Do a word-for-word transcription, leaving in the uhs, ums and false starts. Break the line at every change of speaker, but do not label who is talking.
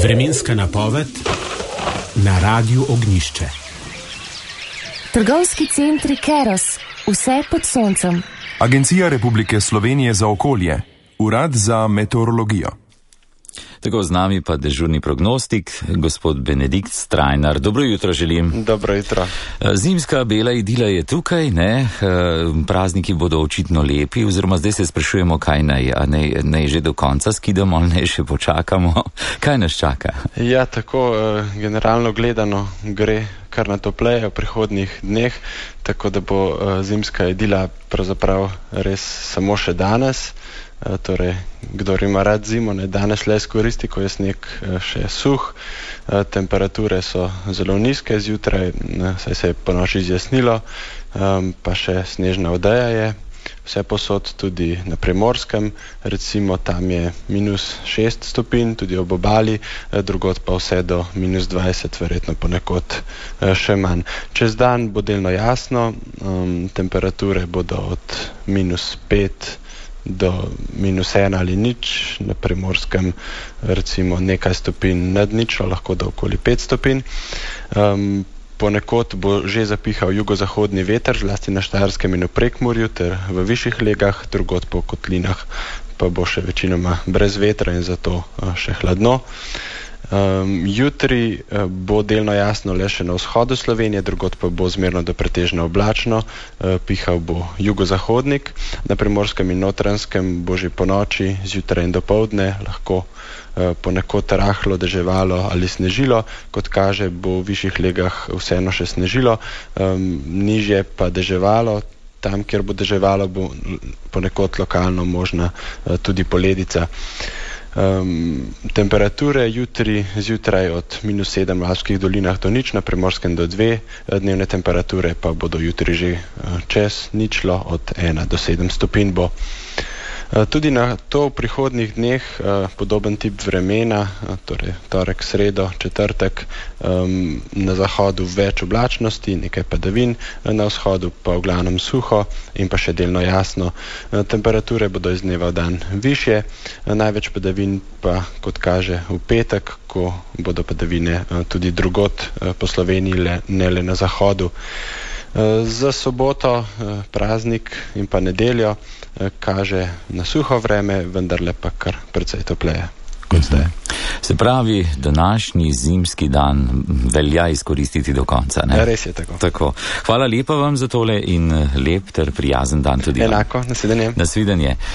Vremenska napoved na Radiu Ognjišče.
Trgovski centri Keros, vse pod soncem.
Agencija Republike Slovenije za okolje, Urad za meteorologijo.
Tako z nami pa dežurni prognostik, gospod Benedikt Strajnar. Dobro jutro želim.
Dobro jutro.
Zimska bela idila je tukaj, ne? Prazniki bodo očitno lepi, oziroma zdaj se sprašujemo, kaj naj, a naj, naj že do konca skidamo ali naj še počakamo. Kaj nas čaka?
Ja, tako generalno gledano gre kar na topleje v prihodnjih dneh, tako da bo zimska idila pravzaprav res samo še danes. Torej, kdor ima rad zimo, ne danes le izkoristi, ko je sneg še suh. Temperature so zelo nizke zjutraj, saj se je po noči zjasnilo, pa še snežna odeja je. Vse posod, tudi na Primorskem, recimo tam je minus šest stopinj, tudi ob obali, drugod pa vse do minus dvajset, verjetno ponekod še manj. Čez dan bo delno jasno, temperature bodo od minus pet do minus ena ali nič, na Primorskem recimo nekaj stopinj nad ničlo, lahko do okoli pet stopinj. Um, ponekod bo že zapihal jugozahodni veter, zlasti na Štajerskem in v Prekmurju ter v višjih legah, drugod po kotlinah pa bo še večinoma brez vetra in zato uh, še hladno. Um, jutri uh, bo delno jasno le še na vzhodu Slovenije, drugod pa bo zmerno do pretežno oblačno, uh, pihal bo jugozahodnik, na Primorskem in Notranjskem bo že po noči, zjutraj in dopoldne lahko uh, ponekod rahlo deževalo ali snežilo, kot kaže bo v višjih legah vseeno še snežilo, um, nižje pa deževalo. Tam, kjer bo deževalo, bo ponekod lokalno možna uh, tudi poledica. Um, temperature jutri zjutraj od minus sedem v Alpskih dolinah do nič, na Primorskem do dve, dnevne temperature pa bodo jutri že uh, čez ničlo, od ena do sedem stopinj bo. Uh, tudi na to v prihodnjih dneh uh, podoben tip vremena, uh, torej torek, sredo, četrtek, um, na zahodu več oblačnosti, nekaj padavin, na vzhodu pa v glavnem suho in pa še delno jasno. Uh, temperature bodo iz dneva v dan višje, uh, največ padavin pa, kot kaže, v petek, ko bodo padavine uh, tudi drugod uh, po Sloveniji, le, ne le na zahodu. Uh, za soboto uh, praznik in pa nedeljo kaže na suho vreme, vendarle pa kar precej topleje kot zdaj.
Se pravi, današnji zimski dan velja izkoristiti do konca, ne?
Ja, res je tako.
Tako. Hvala lepa vam za tole in lep ter prijazen dan tudi.
Enako, nasvidenje.
Nasvidenje.